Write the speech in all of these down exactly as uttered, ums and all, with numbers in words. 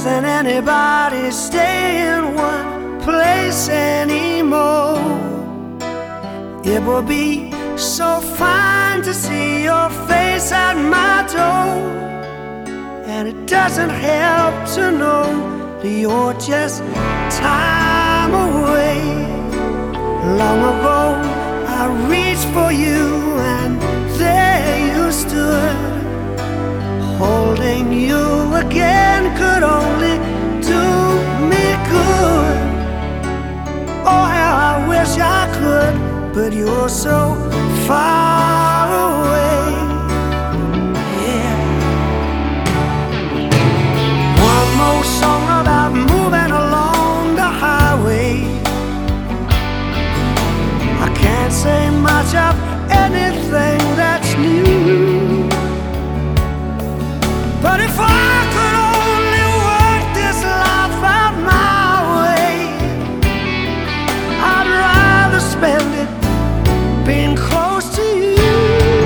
Doesn't anybody stay in one place anymore? It will be so fine to see your face at my door, and it doesn't help to know that you're just time away. Long ago I reached for you, and there you stood. Holding you again could only do me good. Oh, how I wish I could, but you're so far away. Yeah. One more song about moving along the highway. I can't say much of anything that's new, but if I could only work this life out my way, I'd rather spend it being close to you.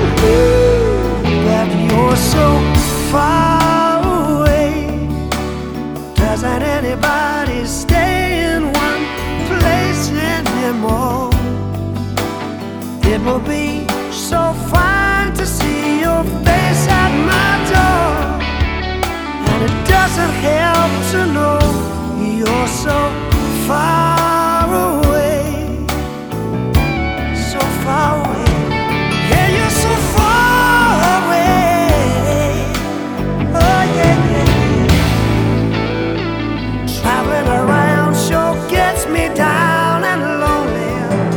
But you're so far away. Doesn't anybody stay in one place anymore? It will be so fine to see your face at my door, and it doesn't help to know you're so far away. So far away. Yeah, you're so far away. Oh yeah, yeah. Traveling around sure gets me down and lonely.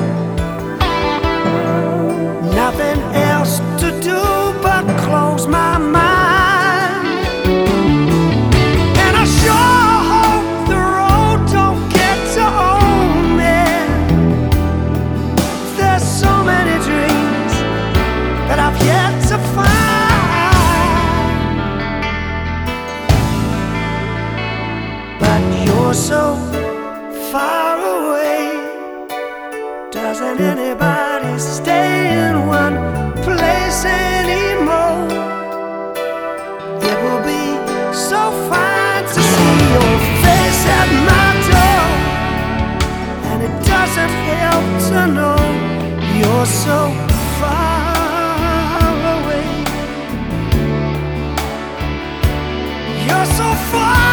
Nothing else to do but close my mind, and I sure hope the road don't get to own me. There's so many dreams that I've yet to find, but you're so far away. Doesn't anybody stay in one place anymore? It will be so fine to see your face at my door, and it doesn't help to know you're so far away. You're so far